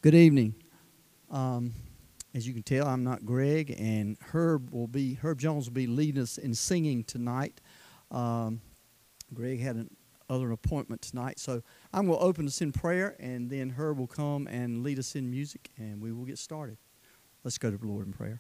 Good evening. As you can tell, I'm not Greg, and Herb Jones will be leading us in singing tonight. Greg had another appointment tonight, so I'm going to open us in prayer, and then Herb will come and lead us in music, and we will get started. Let's go to the Lord in prayer.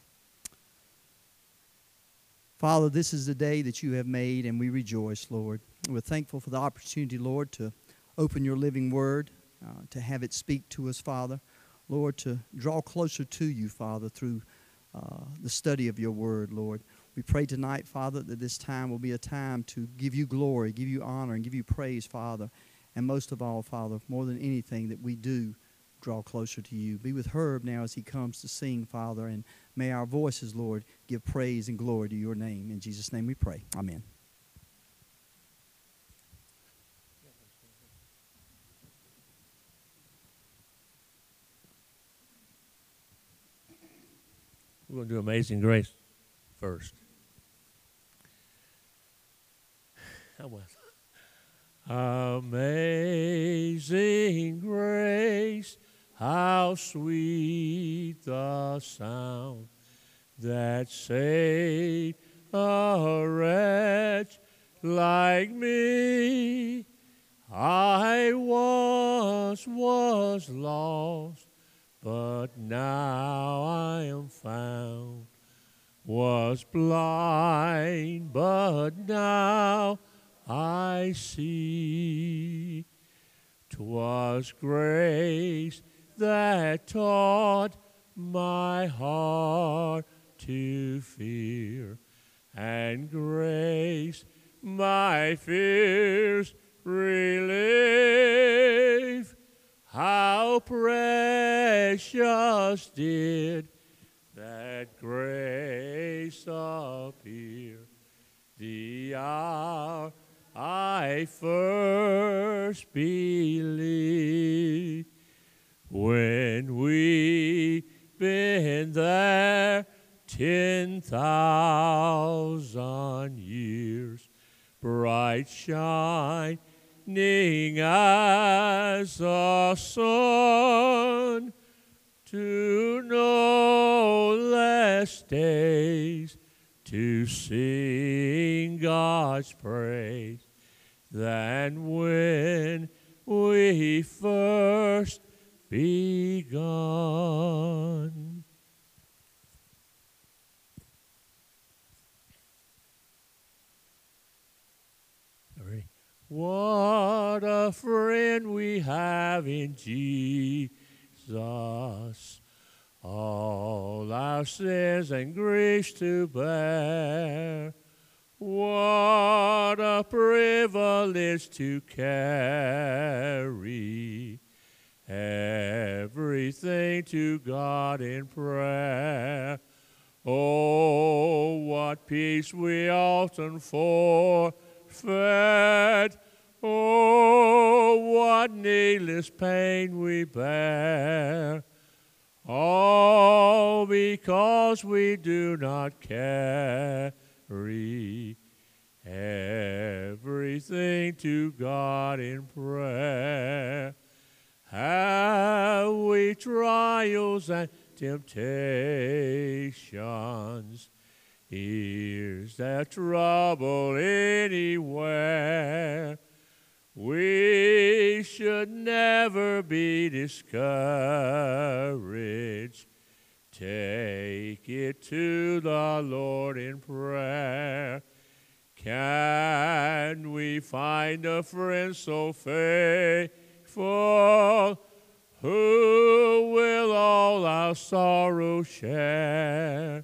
Father, this is the day that you have made, and we rejoice, Lord. We're thankful for the opportunity, Lord, to open your living word, to have it speak to us, Father. Lord, to draw closer to you, Father, through the study of your word, Lord. We pray tonight, Father, that this time will be a time to give you glory, give you honor, and give you praise, Father. And most of all, Father, more than anything that we do, draw closer to you. Be with Herb now as he comes to sing, Father, and may our voices, Lord, give praise and glory to your name. In Jesus' name we pray. Amen. We're going to do Amazing Grace first. How was it? Amazing grace, how sweet the sound that saved a wretch like me. I once was lost, but now I am found, was blind, but now I see. 'Twas grace that taught my heart to fear, and grace my fears relieve. How precious did that grace appear the hour I first believed. When we've been there 10,000 years, bright shining as the sun, to no less days to sing God's praise than when we first begun. Ready? What a friend we have in Jesus, all our sins and griefs to bear. What a privilege to carry everything to God in prayer. Oh, what peace we often forfeit. Oh, what needless pain we bear. All because we do not carry everything to God in prayer. Have we trials and temptations? Is there trouble anywhere? We should never be discouraged. Take it to the Lord in prayer. Can we find a friend so faithful, who will all our sorrow share?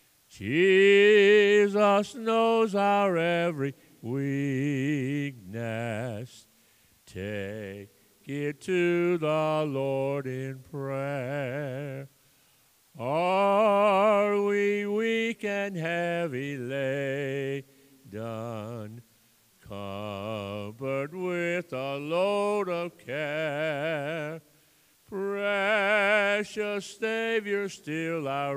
Jesus knows our every weakness. Take it to the Lord in prayer. Are we weak and heavy laden, covered with a load of care? Precious Savior, still our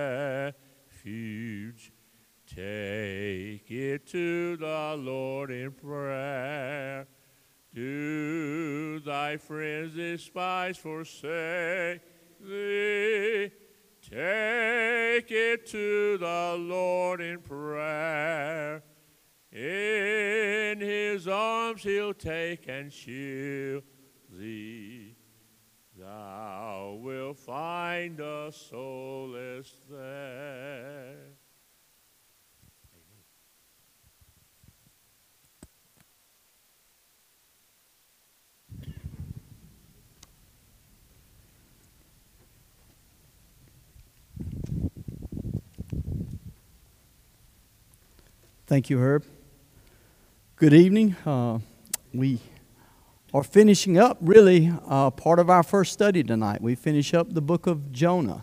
refuge. Take it to the Lord in prayer. Do thy friends despise, forsake thee? Take it to the Lord in prayer. In his arms he'll take and shield thee. Thou wilt find a solace there. Thank you, Herb. Good evening. We are finishing up, really, part of our first study tonight. We finish up the book of Jonah.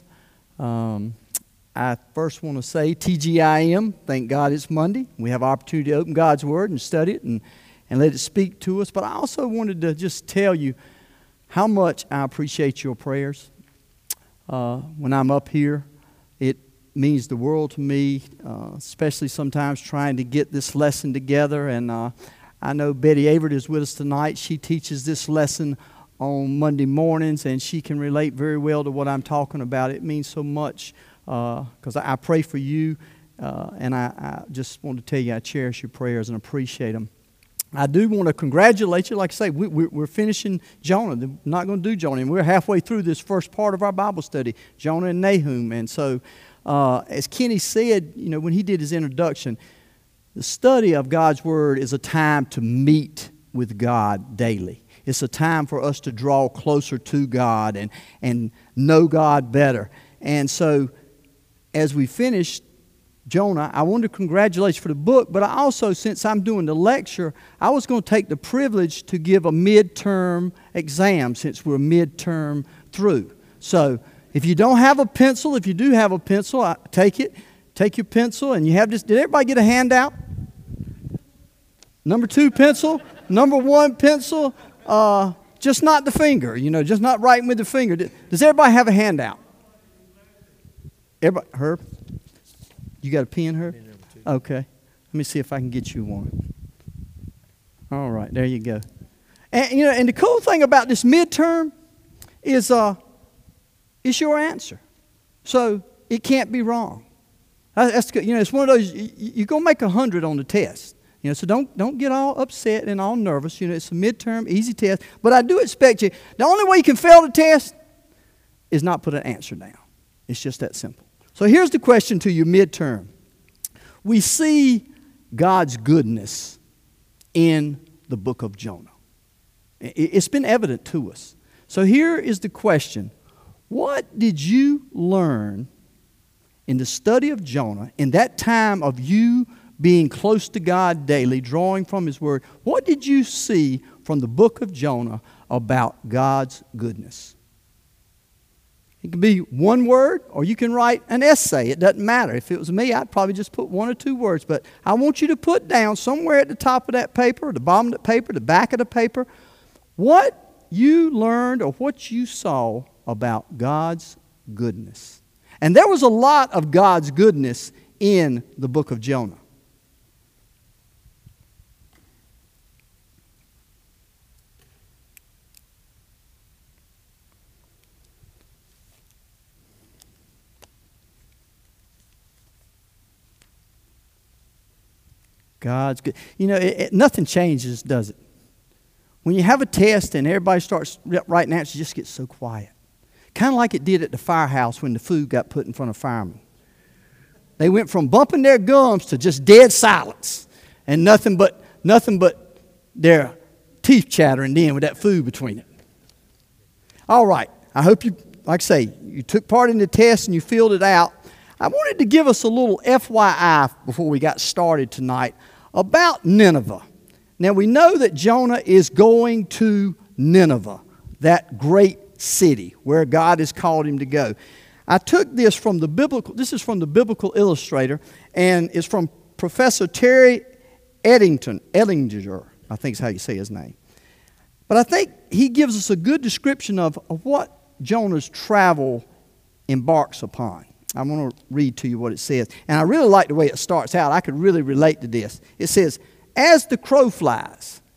I first want to say TGIM, thank God it's Monday. We have opportunity to open God's Word and study it and let it speak to us. But I also wanted to just tell you how much I appreciate your prayers. When I'm up here, it means the world to me, especially sometimes trying to get this lesson together. And I know Betty Avert is with us tonight. She teaches this lesson on Monday mornings, and she can relate very well to what I'm talking about. It means so much because I pray for you, and I just want to tell you I cherish your prayers and appreciate them. I do want to congratulate you. Like I say, we're finishing Jonah. We're not going to do Jonah, and we're halfway through this first part of our Bible study, Jonah and Nahum. And so, as Kenny said, when he did his introduction, the study of God's Word is a time to meet with God daily. It's a time for us to draw closer to God and know God better. And so, as we finished Jonah, I wanted to congratulate you for the book, but I also, since I'm doing the lecture, I was going to take the privilege to give a midterm exam since we're midterm through. So, if you don't have a pencil, if you do have a pencil, take it. Take your pencil, and you have this. Did everybody get a handout? Number 2 pencil, number 1 pencil, just not the finger, just not writing with the finger. Does everybody have a handout? Everybody, Herb? You got a pen, Herb? Okay. Let me see if I can get you one. All right, there you go. And and the cool thing about this midterm is it's your answer. So it can't be wrong. That's good. It's one of those, you're going to make 100 on the test. So don't get all upset and all nervous. It's a midterm, easy test. But I do expect you, the only way you can fail the test is not put an answer down. It's just that simple. So here's the question to you midterm. We see God's goodness in the book of Jonah. It's been evident to us. So here is the question. What did you learn in the study of Jonah, in that time of you being close to God daily, drawing from His Word? What did you see from the book of Jonah about God's goodness? It can be one word, or you can write an essay. It doesn't matter. If it was me, I'd probably just put 1 or 2 words. But I want you to put down somewhere at the top of that paper, the bottom of the paper, the back of the paper, what you learned or what you saw about God's goodness. And there was a lot of God's goodness in the book of Jonah. God's good. Nothing changes, does it? When you have a test and everybody starts writing answers, it just gets so quiet. Kind of like it did at the firehouse when the food got put in front of firemen. They went from bumping their gums to just dead silence and nothing but their teeth chattering then with that food between it. All right. I hope you, like I say, you took part in the test and you filled it out. I wanted to give us a little FYI before we got started tonight about Nineveh. Now, we know that Jonah is going to Nineveh, that great city where God has called him to go. I took this from the Biblical Illustrator, and it's from Professor Terry Ettinger, I think is how you say his name. But I think he gives us a good description of what Jonah's travel embarks upon. I want to read to you what it says. And I really like the way it starts out. I could really relate to this. It says, as the crow flies,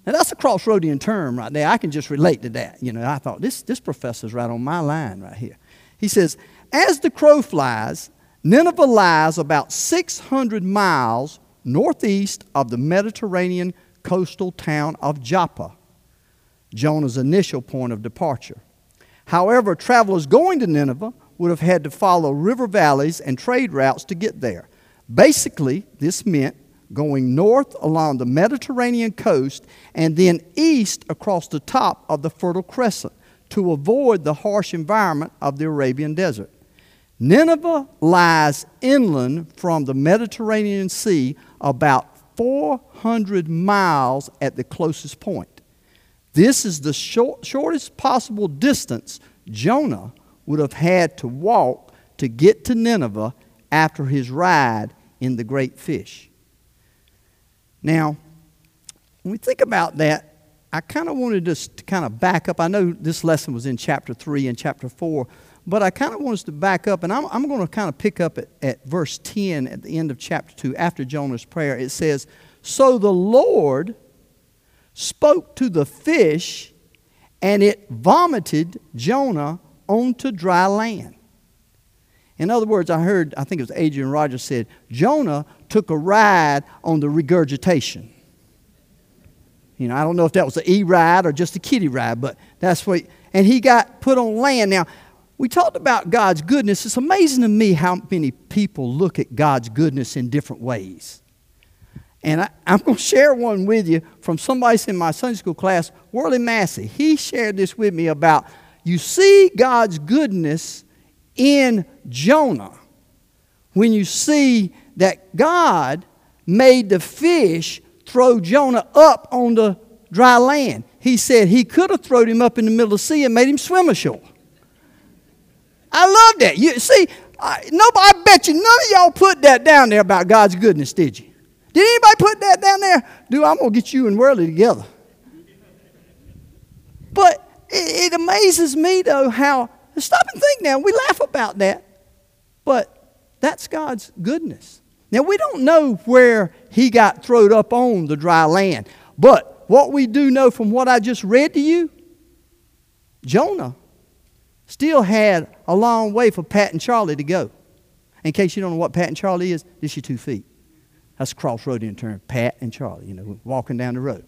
Now, that's a Crossroadian term right there. I can just relate to that. I thought, this professor's right on my line right here. He says, as the crow flies, Nineveh lies about 600 miles northeast of the Mediterranean coastal town of Joppa, Jonah's initial point of departure. However, travelers going to Nineveh would have had to follow river valleys and trade routes to get there. Basically, this meant going north along the Mediterranean coast and then east across the top of the Fertile Crescent to avoid the harsh environment of the Arabian desert. Nineveh lies inland from the Mediterranean Sea about 400 miles at the closest point. This is the shortest possible distance Jonah would have had to walk to get to Nineveh after his ride in the great fish. Now, when we think about that, I kind of wanted us to kind of back up. I know this lesson was in chapter 3 and chapter 4, but I kind of want us to back up, and I'm going to kind of pick up at verse 10 at the end of chapter 2 after Jonah's prayer. It says, so the Lord spoke to the fish, and it vomited Jonah onto dry land. In other words, I think it was Adrian Rogers said, Jonah took a ride on the regurgitation. I don't know if that was an E-ride or just a kiddie ride, but that's what, and he got put on land. Now, we talked about God's goodness. It's amazing to me how many people look at God's goodness in different ways. And I'm going to share one with you from somebody in my Sunday school class, Worley Massey. He shared this with me about, you see God's goodness in Jonah when you see that God made the fish throw Jonah up on the dry land. He said he could have thrown him up in the middle of the sea and made him swim ashore. I love that. You see, I bet you none of y'all put that down there about God's goodness, did you? Did anybody put that down there? Dude, I'm going to get you and Worley together. But it amazes me, though, how, stop and think now, we laugh about that, but that's God's goodness. Now, we don't know where he got thrown up on the dry land, but what we do know from what I just read to you, Jonah still had a long way for Pat and Charlie to go. In case you don't know what Pat and Charlie is, this is your 2 feet. That's a Crossroadian term, Pat and Charlie, walking down the road.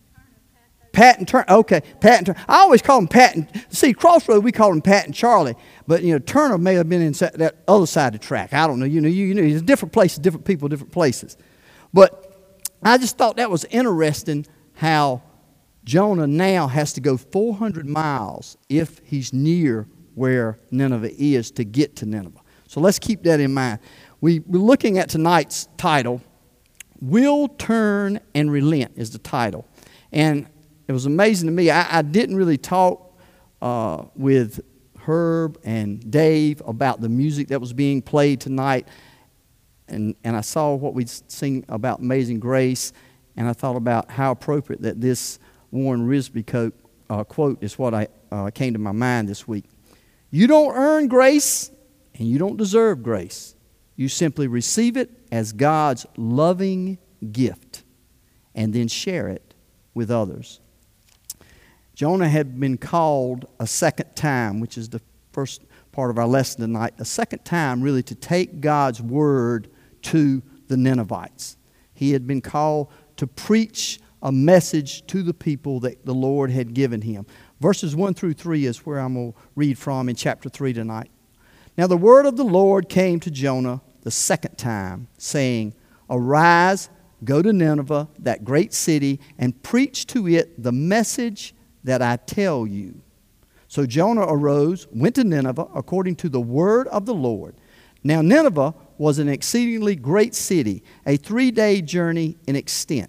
Pat and Turner, okay, Pat and Turner. I always call them Pat and, see, Crossroad, we call them Pat and Charlie, but, Turner may have been in that other side of the track. I don't know, there's different places, different people, different places. But I just thought that was interesting how Jonah now has to go 400 miles if he's near where Nineveh is to get to Nineveh. So let's keep that in mind. We're looking at tonight's title, Will Turn and Relent is the title. And it was amazing to me. I didn't really talk with Herb and Dave about the music that was being played tonight. And I saw what we sing about Amazing Grace, and I thought about how appropriate that this Warren Risby quote is what came to my mind this week. You don't earn grace, and you don't deserve grace. You simply receive it as God's loving gift and then share it with others. Jonah had been called a second time, which is the first part of our lesson tonight, a second time really to take God's word to the Ninevites. He had been called to preach a message to the people that the Lord had given him. Verses 1 through 3 is where I'm going to read from in chapter 3 tonight. Now the word of the Lord came to Jonah the second time, saying, Arise, go to Nineveh, that great city, and preach to it the message that I tell you. So Jonah arose, went to Nineveh, according to the word of the Lord. Now Nineveh was an exceedingly great city, a 3-day journey in extent.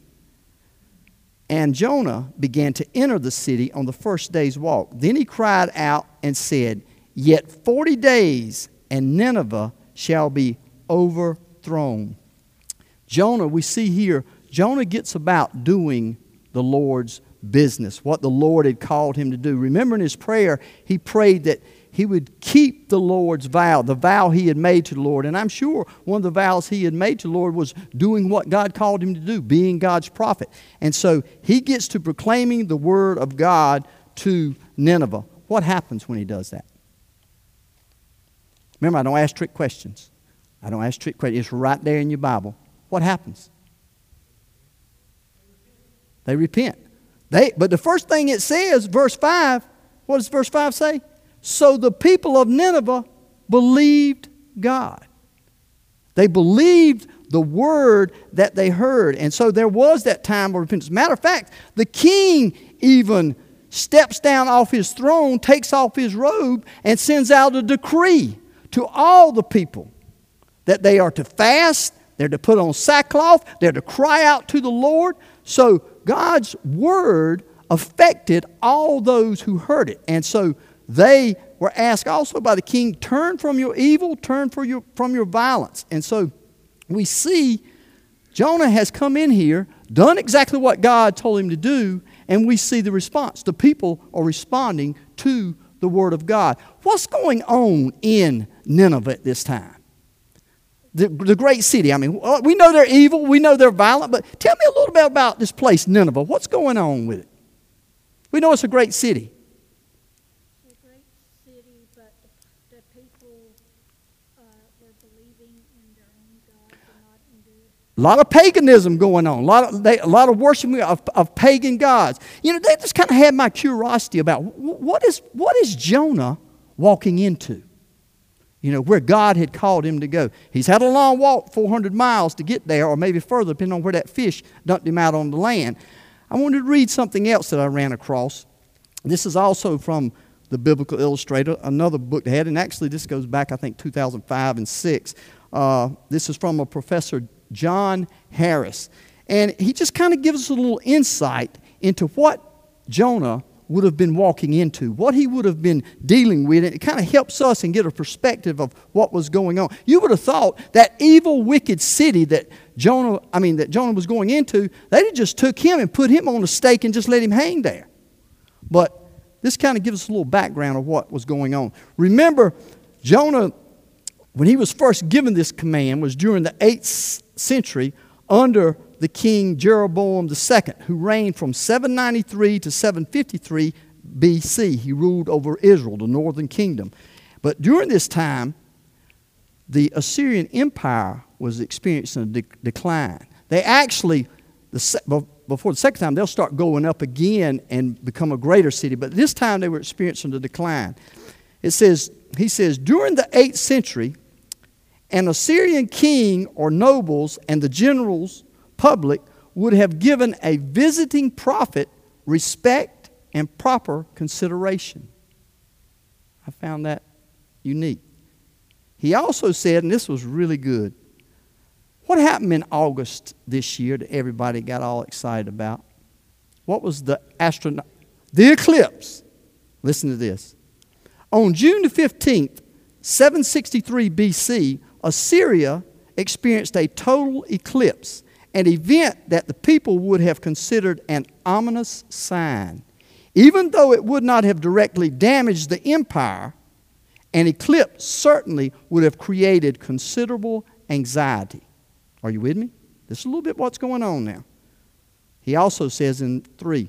And Jonah began to enter the city on the first day's walk. Then he cried out and said, Yet 40 days, and Nineveh shall be overthrown. Jonah, we see here, Jonah gets about doing the Lord's business, what the Lord had called him to do. Remember in his prayer, he prayed that he would keep the Lord's vow, the vow he had made to the Lord. And I'm sure one of the vows he had made to the Lord was doing what God called him to do, being God's prophet. And so he gets to proclaiming the word of God to Nineveh. What happens when he does that? Remember, I don't ask trick questions. I don't ask trick questions. It's right there in your Bible. What happens? They repent. But the first thing it says, verse 5, what does verse 5 say? So the people of Nineveh believed God. They believed the word that they heard. And so there was that time of repentance. Matter of fact, the king even steps down off his throne, takes off his robe, and sends out a decree to all the people that they are to fast, they're to put on sackcloth, they're to cry out to the Lord. So God's word affected all those who heard it. And so they were asked also by the king, turn from your evil, turn from your violence. And so we see Jonah has come in here, done exactly what God told him to do, and we see the response. The people are responding to the word of God. What's going on in Nineveh at this time? The great city. I mean, we know they're evil, we know they're violent, but tell me a little bit about this place, Nineveh. What's going on with it? We know it's a great city. It's a great city, but the people were believing in their own God and not in the... A lot of paganism going on. A lot of worshiping of pagan gods. You know, that just kind of had my curiosity about what is Jonah walking into? You know, where God had called him to go. He's had a long walk, 400 miles to get there, or maybe further, depending on where that fish dumped him out on the land. I wanted to read something else that I ran across. This is also from the Biblical Illustrator, another book they had, and actually this goes back, I think, 2005 and 6. This is from a Professor John Harris. And he just kind of gives us a little insight into what Jonah would have been walking into, what he would have been dealing with. And it kind of helps us and get a perspective of what was going on. You would have thought that evil, wicked city that Jonah was going into, they just took him and put him on a stake and just let him hang there. But this kind of gives us a little background of what was going on. Remember, Jonah, when he was first given this command, was during the 8th century under the king Jeroboam II, who reigned from 793 to 753 BC. He ruled over Israel, the northern kingdom. But during this time, the Assyrian Empire was experiencing a decline. They actually, before the second time, they'll start going up again and become a greater city. But this time they were experiencing a decline. He says, during the 8th century, an Assyrian king or nobles and the generals public would have given a visiting prophet respect and proper consideration. I found that unique. He also said, and this was really good, what happened in August this year that everybody got all excited about? What was the eclipse. Listen to this. On June the 15th, 763 BC, Assyria experienced a total eclipse, an event that the people would have considered an ominous sign. Even though it would not have directly damaged the empire, an eclipse certainly would have created considerable anxiety. Are you with me? This is a little bit what's going on now. He also says in 3,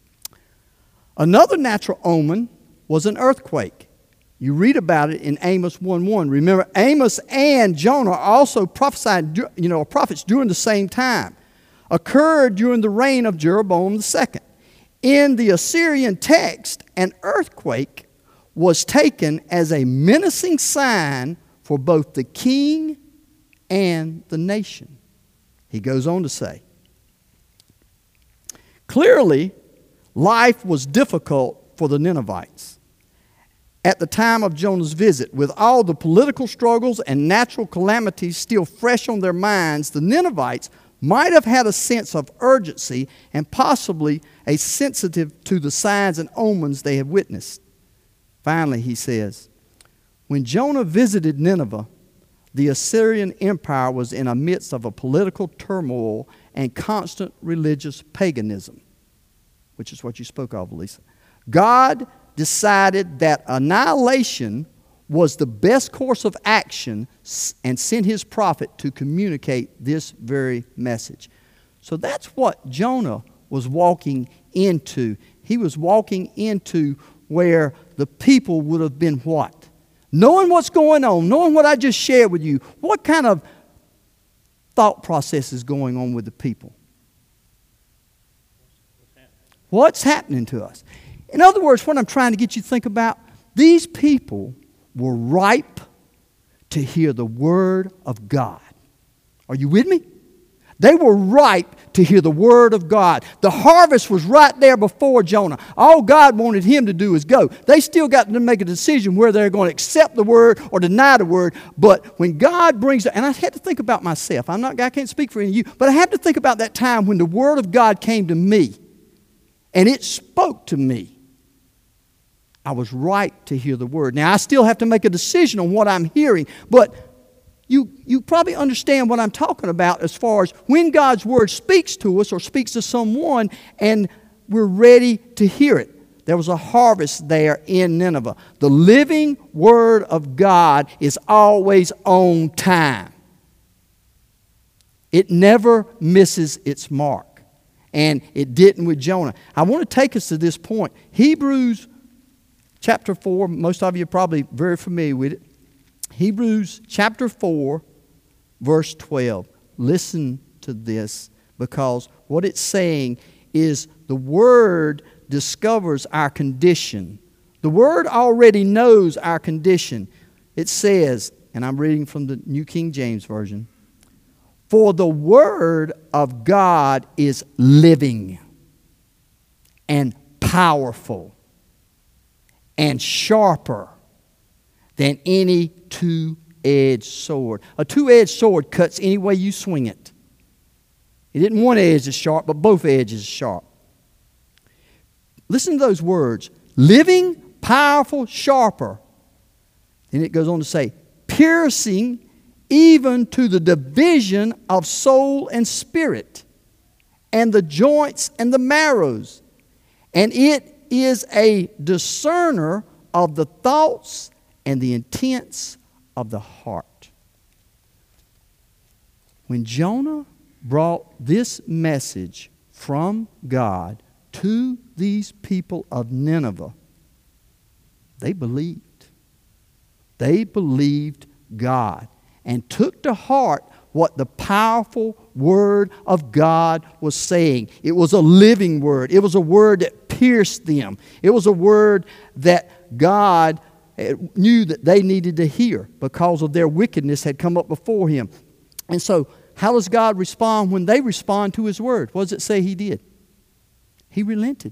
another natural omen was an earthquake. You read about it in Amos 1:1. Remember, Amos and Jonah also prophesied, prophets during the same time. Occurred during the reign of Jeroboam II. In the Assyrian text, an earthquake was taken as a menacing sign for both the king and the nation. He goes on to say, clearly, life was difficult for the Ninevites at the time of Jonah's visit. With all the political struggles and natural calamities still fresh on their minds, the Ninevites might have had a sense of urgency and possibly a sensitive to the signs and omens they had witnessed. Finally, he says, when Jonah visited Nineveh, the Assyrian Empire was in the midst of a political turmoil and constant religious paganism, which is what you spoke of, Lisa. God decided that annihilation was the best course of action and sent his prophet to communicate this very message. So that's what Jonah was walking into. He was walking into where the people would have been what? Knowing what's going on, knowing what I just shared with you, what kind of thought process is going on with the people? What's happening to us? In other words, what I'm trying to get you to think about, these people were ripe to hear the word of God. Are you with me? They were ripe to hear the word of God. The harvest was right there before Jonah. All God wanted him to do is go. They still got to make a decision whether they're going to accept the word or deny the word. But when God brings it, and I had to think about myself. I can't speak for any of you, but I have to think about that time when the word of God came to me and it spoke to me. I was ripe to hear the word. Now, I still have to make a decision on what I'm hearing, but you probably understand what I'm talking about as far as when God's word speaks to us or speaks to someone and we're ready to hear it. There was a harvest there in Nineveh. The living word of God is always on time. It never misses its mark. And it didn't with Jonah. I want to take us to this point. Hebrews chapter 4, most of you are probably very familiar with it. Hebrews chapter 4, verse 12. Listen to this, because what it's saying is the Word discovers our condition. The Word already knows our condition. It says, and I'm reading from the New King James Version, "For the Word of God is living and powerful and sharper than any two-edged sword." A two-edged sword cuts any way you swing it. It isn't one edge is sharp, but both edges are sharp. Listen to those words. Living, powerful, sharper. Then it goes on to say, piercing even to the division of soul and spirit, and the joints and the marrows. And it is a discerner of the thoughts and the intents of the heart. When Jonah brought this message from God to these people of Nineveh, they believed. They believed God and took to heart what the powerful Word of God was saying. It was a living word. It was a word that pierced them. It was a word that God knew that they needed to hear because of their wickedness had come up before Him. And so, how does God respond when they respond to His word? What does it say He did? He relented.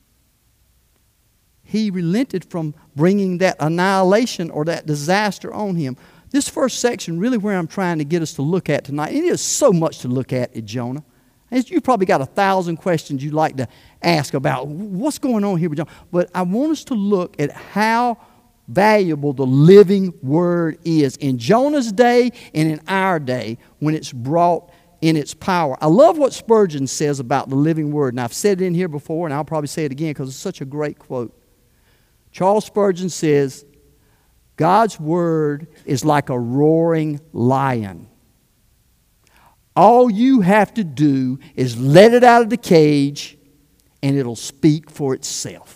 He relented from bringing that annihilation or that disaster on him. This first section, really where I'm trying to get us to look at tonight, it is so much to look at Jonah. You probably got 1,000 questions you'd like to ask about what's going on here with Jonah. But I want us to look at how valuable the living word is in Jonah's day and in our day when it's brought in its power. I love what Spurgeon says about the living word. And I've said it in here before, and I'll probably say it again because it's such a great quote. Charles Spurgeon says, God's word is like a roaring lion. All you have to do is let it out of the cage and it'll speak for itself.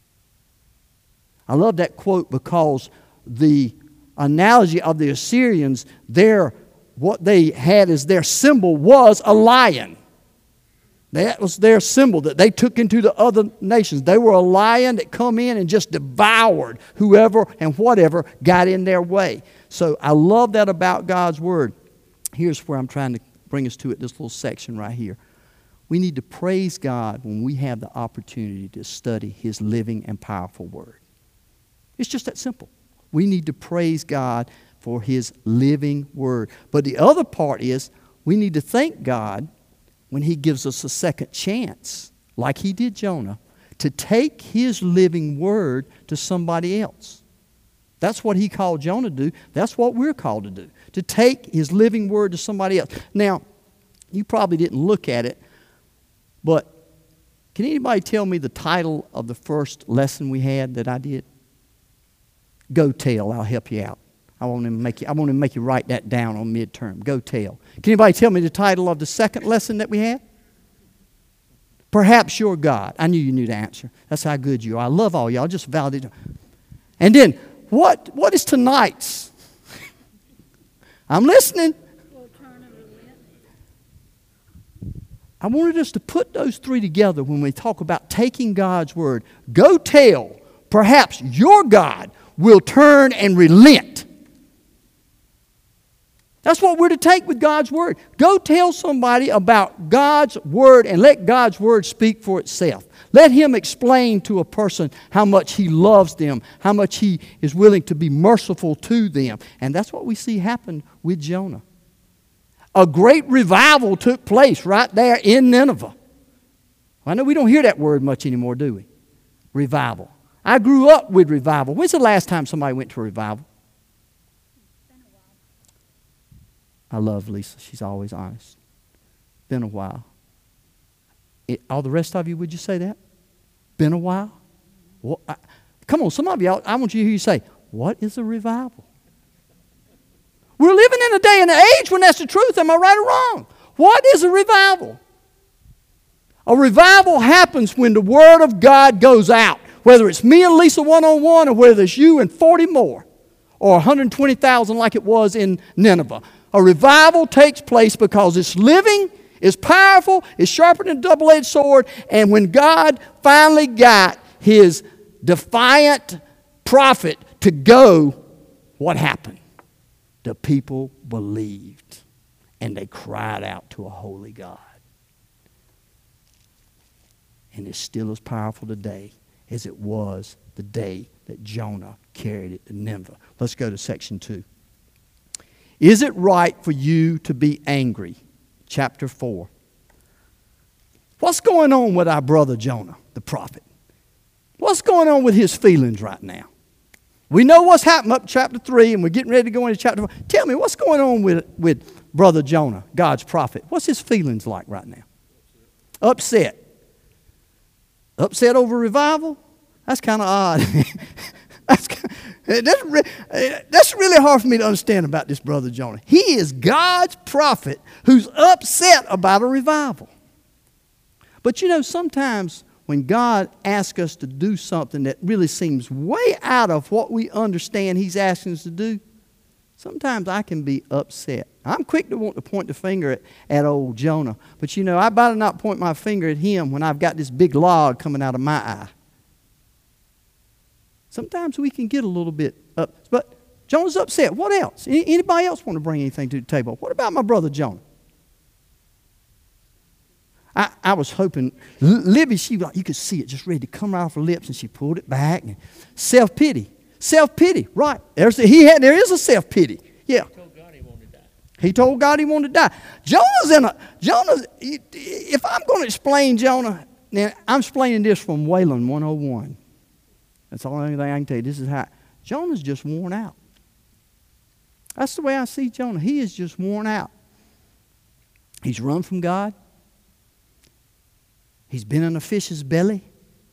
I love that quote because the analogy of the Assyrians, what they had as their symbol was a lion. That was their symbol that they took into the other nations. They were a lion that come in and just devoured whoever and whatever got in their way. So I love that about God's word. Here's where I'm trying to bring us to it, this little section right here. We need to praise God when we have the opportunity to study His living and powerful word. It's just that simple. We need to praise God for His living word. But the other part is we need to thank God when He gives us a second chance, like He did Jonah, to take His living word to somebody else. That's what He called Jonah to do. That's what we're called to do, to take His living word to somebody else. Now, you probably didn't look at it, but Can anybody tell me the title of the first lesson we had that I did? Go tell. I'll help you out. I want to make you write that down on midterm. Go tell. Can anybody tell me the title of the second lesson that we had? Perhaps you're God. I knew you knew the answer. That's how good you are. I love all y'all. Just validate. And then, what is tonight's? I'm listening. Will turn and relent. I wanted us to put those three together when we talk about taking God's word. Go tell. Perhaps your God will turn and relent. That's what we're to take with God's word. Go tell somebody about God's word and let God's word speak for itself. Let Him explain to a person how much He loves them, how much He is willing to be merciful to them. And that's what we see happen with Jonah. A great revival took place right there in Nineveh. I know we don't hear that word much anymore, do we? Revival. I grew up with revival. When's the last time somebody went to a revival? I love Lisa. She's always honest. Been a while. All the rest of you, would you say that? Been a while? Well, come on, some of y'all, I want you to hear you say, what is a revival? We're living in a day and an age when that's the truth. Am I right or wrong? What is a revival? A revival happens when the Word of God goes out. Whether it's me and Lisa one-on-one or whether it's you and 40 more or 120,000 like it was in Nineveh. A revival takes place because it's living, it's powerful, it's sharper than a double-edged sword, and when God finally got His defiant prophet to go, what happened? The people believed, and they cried out to a holy God. And it's still as powerful today as it was the day that Jonah carried it to Nineveh. Let's go to section 2. Is it right for you to be angry? Chapter 4. What's going on with our brother Jonah, the prophet? What's going on with his feelings right now? We know what's happened up chapter 3, and we're getting ready to go into chapter 4. Tell me, what's going on with brother Jonah, God's prophet? What's his feelings like right now? Upset. Upset over revival? That's kind of odd. That's really hard for me to understand about this brother Jonah. He is God's prophet who's upset about a revival. But you know, sometimes when God asks us to do something that really seems way out of what we understand He's asking us to do, sometimes I can be upset. I'm quick to want to point the finger at old Jonah. But you know, I better not point my finger at him when I've got this big log coming out of my eye. Sometimes we can get a little bit up. But Jonah's upset. What else? Anybody else want to bring anything to the table? What about my brother Jonah? I was hoping, Libby, you could see it just ready to come right off her lips, and she pulled it back. And self-pity. Self-pity, right. There is a self-pity. Yeah. He told God he wanted to die. He told God he wanted to die. If I'm going to explain Jonah, now I'm explaining this from Wayland 101. That's the only thing I can tell you. This is how Jonah's just worn out. That's the way I see Jonah. He is just worn out. He's run from God. He's been in a fish's belly.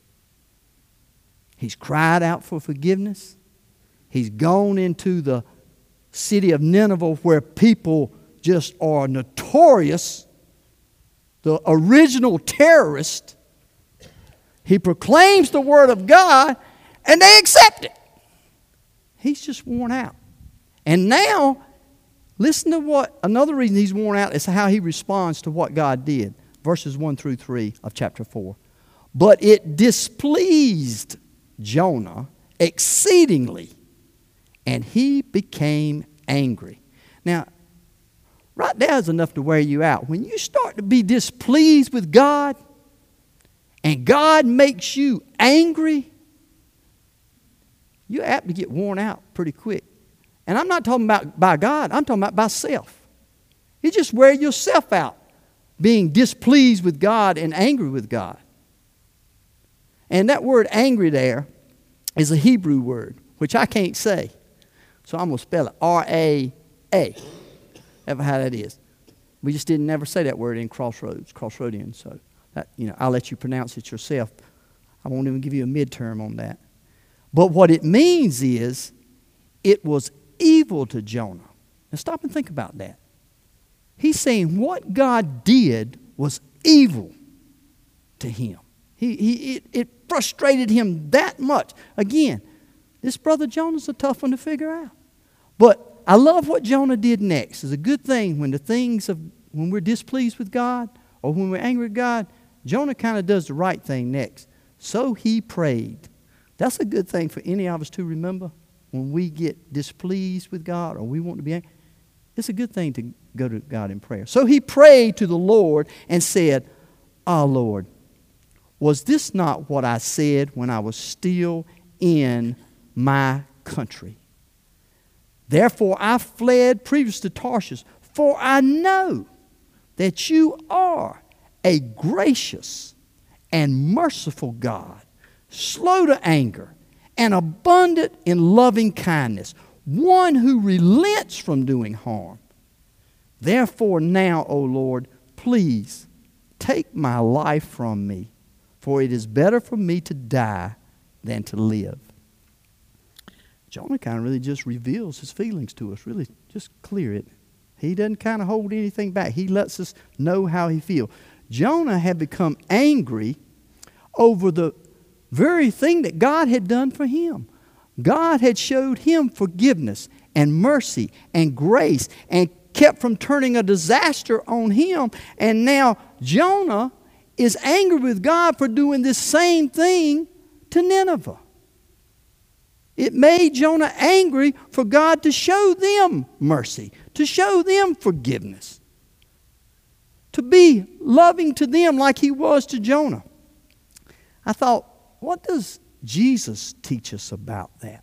He's cried out for forgiveness. He's gone into the city of Nineveh where people just are notorious, the original terrorist. He proclaims the word of God, and they accept it. He's just worn out. And now, listen to what, another reason he's worn out is how he responds to what God did. Verses 1 through 3 of chapter 4. But it displeased Jonah exceedingly, and he became angry. Now, right there is enough to wear you out. When you start to be displeased with God, and God makes you angry, you're apt to get worn out pretty quick. And I'm not talking about by God, I'm talking about by self. You just wear yourself out being displeased with God and angry with God. And that word angry there is a Hebrew word, which I can't say. So I'm going to spell it R-A-A. Ever how that is. We just didn't never say that word in Crossroads, Crossroadians. So I'll let you pronounce it yourself. I won't even give you a midterm on that. But what it means is, it was evil to Jonah. Now stop and think about that. He's saying what God did was evil to him. It frustrated him that much. Again, this brother Jonah's a tough one to figure out. But I love what Jonah did next. It's a good thing when when we're displeased with God or when we're angry with God, Jonah kind of does the right thing next. So he prayed. That's a good thing for any of us to remember when we get displeased with God or we want to be angry. It's a good thing to go to God in prayer. So he prayed to the Lord and said, "Ah, Lord, was this not what I said when I was still in my country? Therefore I fled previous to Tarshish, for I know that you are a gracious and merciful God, slow to anger and abundant in loving kindness, one who relents from doing harm. Therefore now, O Lord, please take my life from me, for it is better for me to die than to live." Jonah kind of really just reveals his feelings to us, really just clear it. He doesn't kind of hold anything back. He lets us know how he feels. Jonah had become angry over the very thing that God had done for him. God had showed him forgiveness and mercy and grace and kept from turning a disaster on him. And now Jonah is angry with God for doing this same thing to Nineveh. It made Jonah angry for God to show them mercy, to show them forgiveness, to be loving to them like he was to Jonah. I thought, what does Jesus teach us about that?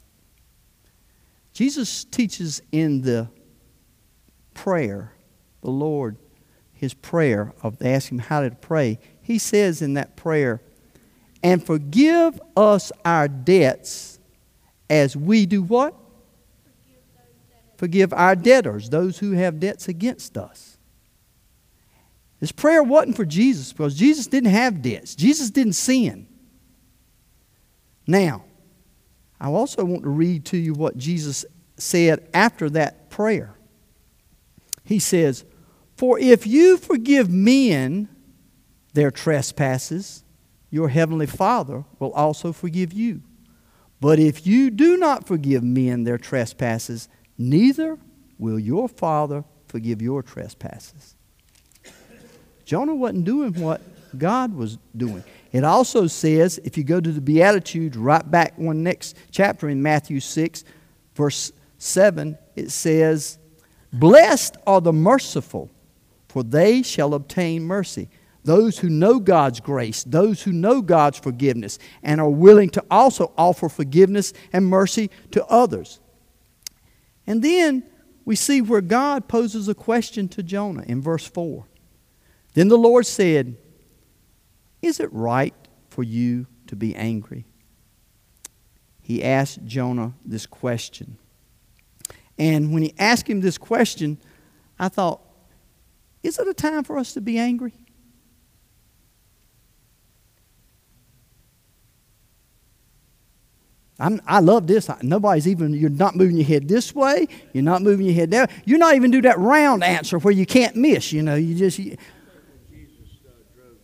Jesus teaches in the prayer, the Lord, his prayer of asking him how to pray. He says in that prayer, "And forgive us our debts as we do" what? Forgive our debtors, those who have debts against us. This prayer wasn't for Jesus because Jesus didn't have debts. Jesus didn't sin. Now, I also want to read to you what Jesus said after that prayer. He says, "For if you forgive men their trespasses, your heavenly Father will also forgive you. But if you do not forgive men their trespasses, neither will your Father forgive your trespasses." Jonah wasn't doing what God was doing. It also says, if you go to the Beatitudes, right back one next chapter in Matthew 6, verse 7, it says, "Blessed are the merciful, for they shall obtain mercy." Those who know God's grace, those who know God's forgiveness, and are willing to also offer forgiveness and mercy to others. And then we see where God poses a question to Jonah in verse 4. "Then the Lord said, is it right for you to be angry?" He asked Jonah this question. And when he asked him this question, I thought, is it a time for us to be angry? I love this. You're not moving your head this way. You're not moving your head down. You're not even do that round answer where you can't miss. You just... Jesus drove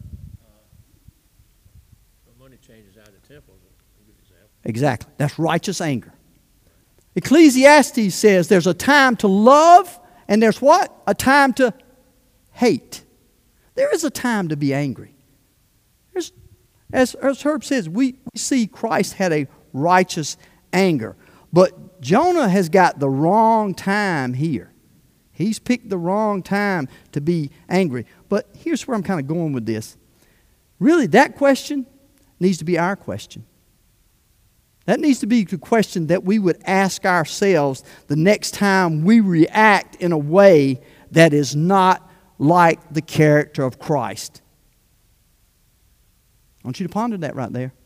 the money changers out of the temple is a good example. Exactly. That's righteous anger. Ecclesiastes says there's a time to love and there's what? A time to hate. There is a time to be angry. As Herb says, we see Christ had a righteous anger. But Jonah has got the wrong time here. He's picked the wrong time to be angry. But here's where I'm kind of going with this. Really, that question needs to be our question. That needs to be the question that we would ask ourselves the next time we react in a way that is not like the character of Christ. I want you to ponder that right there.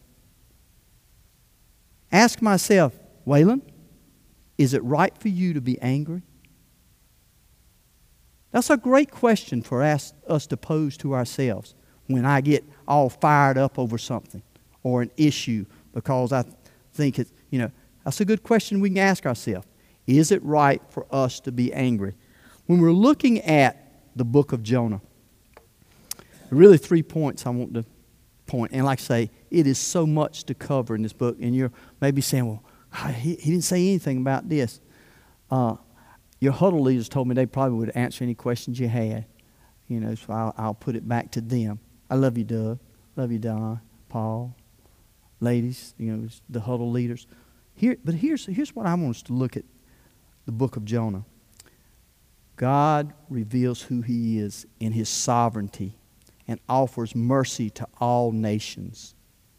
Ask myself, Waylon, is it right for you to be angry? That's a great question for us to pose to ourselves. when I get all fired up over something or an issue because I think it's, that's a good question we can ask ourselves. Is it right for us to be angry? When we're looking at the book of Jonah, really 3 points I want to point. And like I say, it is so much to cover in this book. And you're maybe saying, well, he didn't say anything about this. Your huddle leaders told me they probably would answer any questions you had. So I'll put it back to them. I love you, Doug. Love you, Don, Paul, ladies, the huddle leaders. But here's what I want us to look at the book of Jonah. God reveals who He is in His sovereignty and offers mercy to all nations.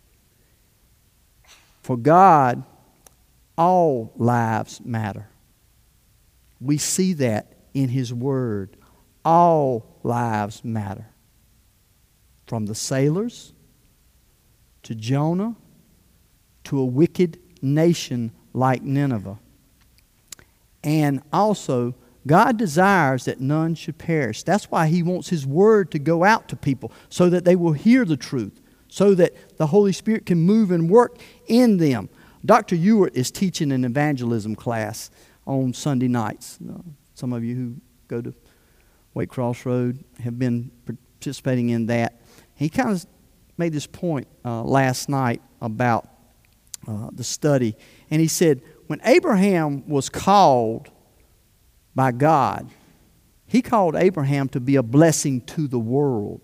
For God, all lives matter. We see that in His Word. All lives matter. From the sailors to Jonah to a wicked nation like Nineveh. And also, God desires that none should perish. That's why He wants His Word to go out to people so that they will hear the truth, so that the Holy Spirit can move and work in them. Dr. Ewart is teaching an evangelism class on Sunday nights. Some of you who go to Wake Crossroad have been participating in that. He kind of made this point last night about the study. And he said, when Abraham was called by God, He called Abraham to be a blessing to the world.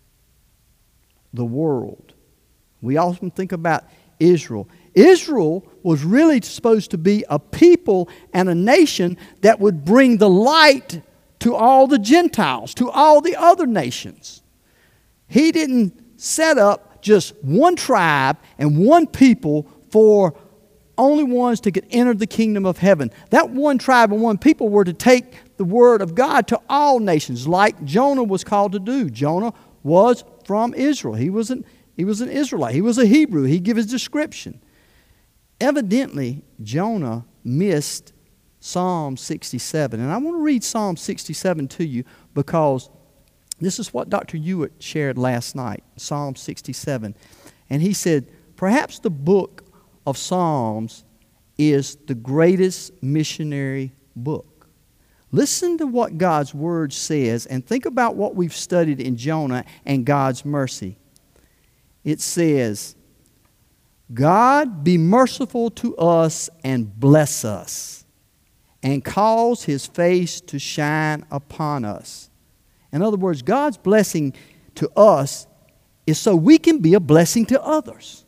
The world. We often think about Israel. Israel was really supposed to be a people and a nation that would bring the light to all the Gentiles, to all the other nations. He didn't set up just one tribe and one people for only ones to get enter the kingdom of heaven. That one tribe and one people were to take the word of God to all nations, like Jonah was called to do. Jonah was from Israel. He was an Israelite. He was a Hebrew. He gave his description. Evidently, Jonah missed Psalm 67. And I want to read Psalm 67 to you because this is what Dr. Ewart shared last night, Psalm 67. And he said, perhaps the book of Psalms is the greatest missionary book. Listen to what God's Word says and think about what we've studied in Jonah and God's mercy. It says, God be merciful to us and bless us, and cause His face to shine upon us. In other words, God's blessing to us is so we can be a blessing to others.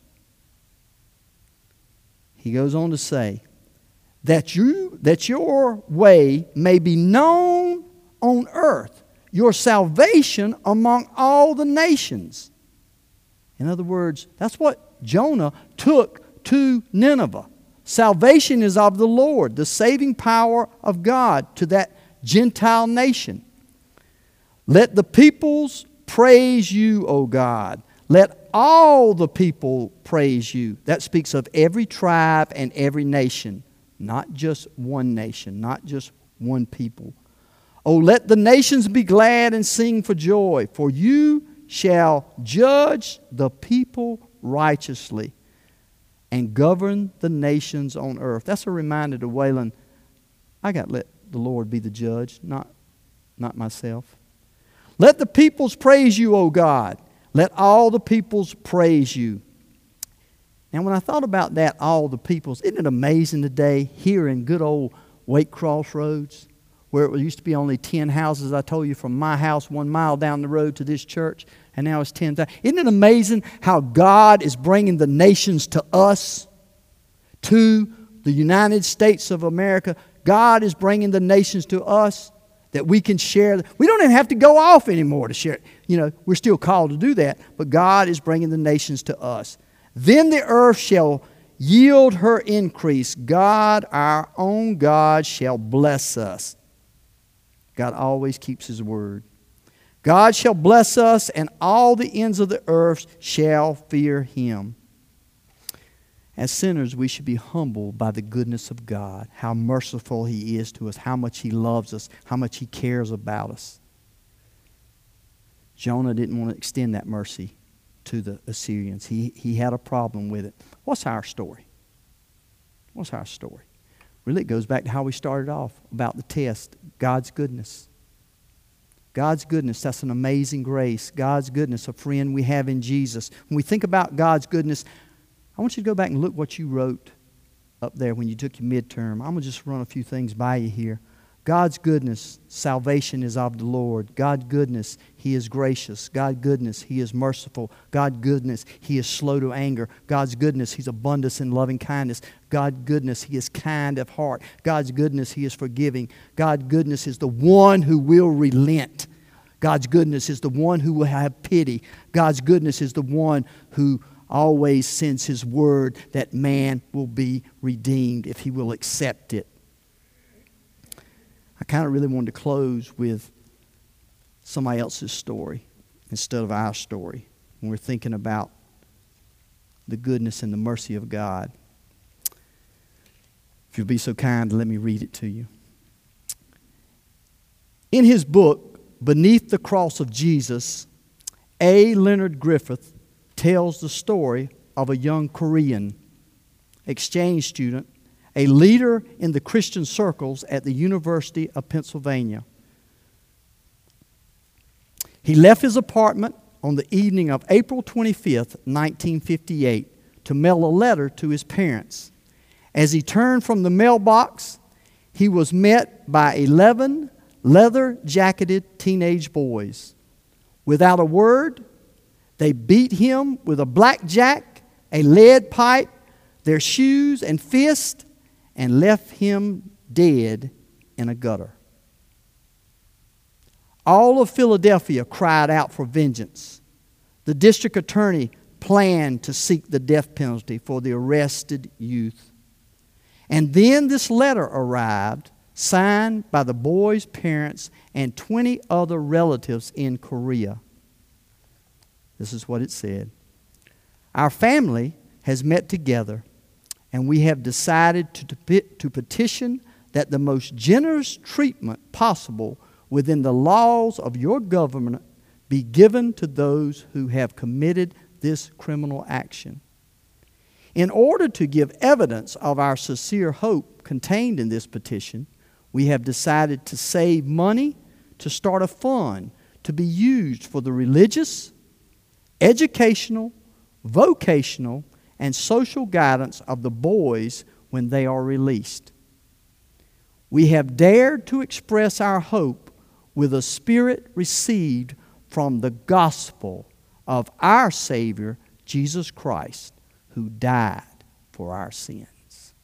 He goes on to say, that your way may be known on earth, your salvation among all the nations. In other words, that's what Jonah took to Nineveh. Salvation is of the Lord, the saving power of God to that Gentile nation. Let the peoples praise you, O God. Let all the people praise you. That speaks of every tribe and every nation, not just one nation, not just one people. Oh, let the nations be glad and sing for joy, for you shall judge the people righteously and govern the nations on earth. That's a reminder to Waylon, I got to let the Lord be the judge, not myself. Let the peoples praise you, O God. Let all the peoples praise you. And when I thought about that, all the peoples, isn't it amazing today here in good old Wake Crossroads, where it used to be only 10 houses, I told you, from my house 1 mile down the road to this church, and now it's 10,000. Isn't it amazing how God is bringing the nations to us, to the United States of America? God is bringing the nations to us that we can share. We don't even have to go off anymore to share. We're still called to do that, but God is bringing the nations to us. Then the earth shall yield her increase. God, our own God, shall bless us. God always keeps His word. God shall bless us, and all the ends of the earth shall fear Him. As sinners, we should be humbled by the goodness of God, how merciful He is to us, how much He loves us, how much He cares about us. Jonah didn't want to extend that mercy to the Assyrians. He had a problem with it. What's our story? What's our story? Really, it goes back to how we started off about the test. God's goodness. God's goodness, that's an amazing grace. God's goodness, a friend we have in Jesus. When we think about God's goodness, I want you to go back and look what you wrote up there when you took your midterm. I'm going to just run a few things by you here. God's goodness, salvation is of the Lord. God's goodness, He is gracious. God's goodness, He is merciful. God's goodness, He is slow to anger. God's goodness, He's abundant in loving kindness. God's goodness, He is kind of heart. God's goodness, He is forgiving. God's goodness is the one who will relent. God's goodness is the one who will have pity. God's goodness is the one who always sends His word that man will be redeemed if he will accept it. I kind of really wanted to close with somebody else's story instead of our story when we're thinking about the goodness and the mercy of God. If you'll be so kind to let me read it to you. In his book, Beneath the Cross of Jesus, A. Leonard Griffith tells the story of a young Korean exchange student, a leader in the Christian circles at the University of Pennsylvania. He left his apartment on the evening of April 25th, 1958, to mail a letter to his parents. As he turned from the mailbox, he was met by 11 leather-jacketed teenage boys. Without a word, they beat him with a blackjack, a lead pipe, their shoes and fists, and left him dead in a gutter. All of Philadelphia cried out for vengeance. The district attorney planned to seek the death penalty for the arrested youth. And then this letter arrived, signed by the boys' parents and 20 other relatives in Korea. This is what it said. Our family has met together, and we have decided to petition that the most generous treatment possible within the laws of your government be given to those who have committed this criminal action. In order to give evidence of our sincere hope contained in this petition, we have decided to save money to start a fund to be used for the religious, educational, vocational, and social guidance of the boys when they are released. We have dared to express our hope with a spirit received from the gospel of our Savior, Jesus Christ, who died for our sins.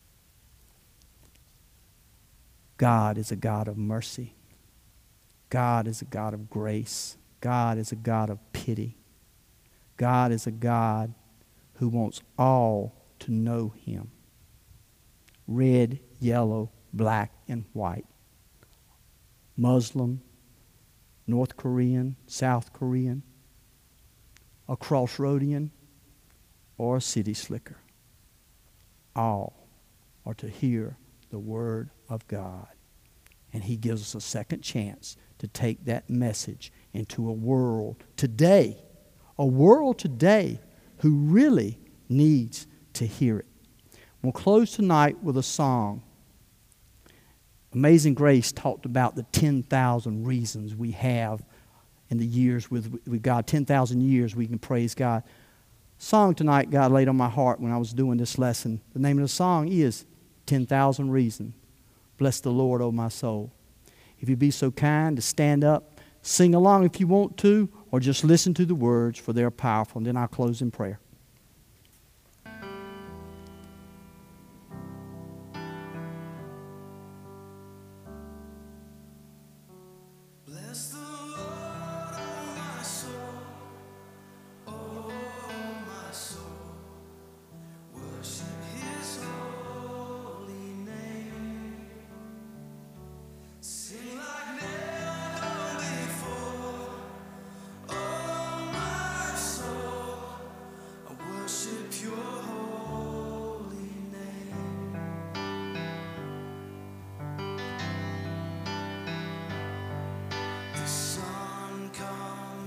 God is a God of mercy. God is a God of grace. God is a God of pity. God is a God who wants all to know Him. Red, yellow, black, and white. Muslim, North Korean, South Korean, a Crossroadian, or a city slicker. All are to hear the Word of God. And He gives us a second chance to take that message into a world today who really needs to hear it. We'll close tonight with a song. Amazing Grace talked about the 10,000 reasons we have in the years with God. 10,000 years we can praise God. Song tonight God laid on my heart when I was doing this lesson. The name of the song is 10,000 Reasons. Bless the Lord, O my soul. If you'd be so kind to stand up, sing along if you want to, or just listen to the words, for they're powerful. And then I'll close in prayer. Bless the Lord, oh my soul, oh my soul, worship His holy name, sing like never before, oh my soul, I worship Your holy name. The sun comes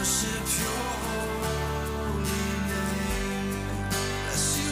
worship your holy name. Bless you,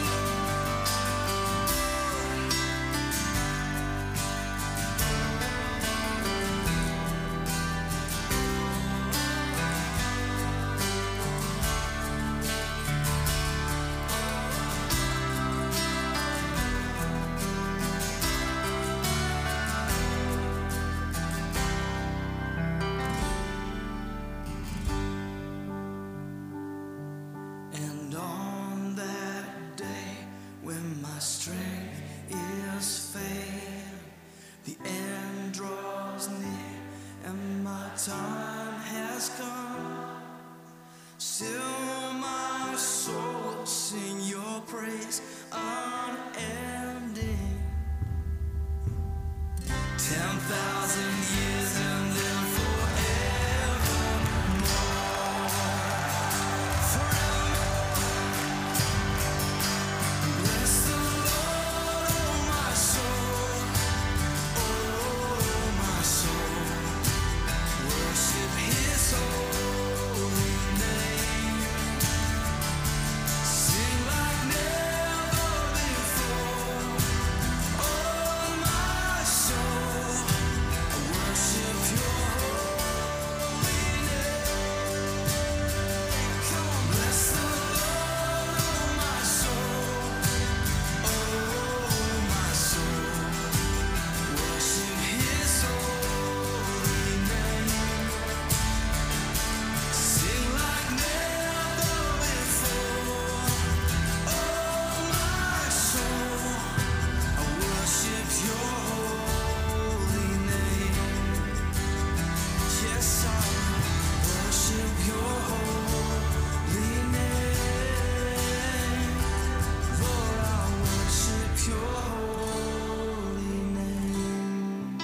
and on that day when my strength is failing, the end draws near and my time has come. Still my soul will sing your praise unending. 10,000 years and then bless the Lord, oh my soul, oh my soul. Worship His holy name. Sing like never before, oh my soul. Worship Your holy name. Come on, bless the Lord, oh my soul. Oh, my soul, worship His holy name. Sing like never before. Oh, my soul, I worship Your holy name. Yes, I worship Your holy name. Lord, I worship Your holy name.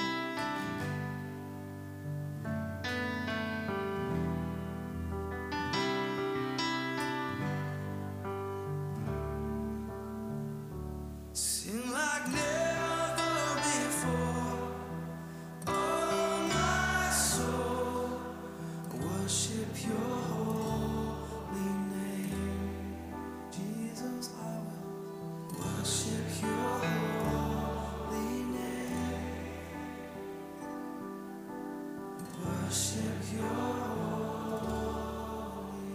Sing like never before. Oh, my soul, worship Your holy name. Jesus, I will worship Your holy name. Worship Your holy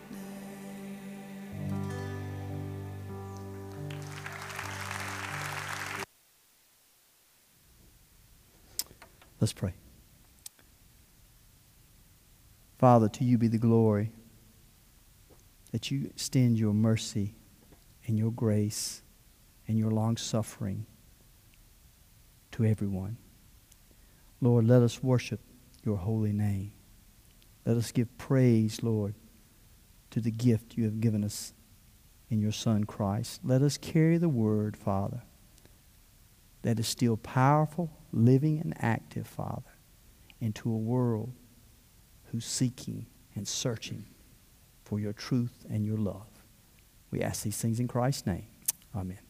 name. Let's pray. Father, to You be the glory that You extend Your mercy and Your grace and Your long suffering to everyone. Lord, let us worship Your holy name. Let us give praise, Lord, to the gift You have given us in Your Son Christ. Let us carry the word, Father, that is still powerful, living, and active, Father, into a world who's seeking and searching for Your truth and Your love. We ask these things in Christ's name. Amen.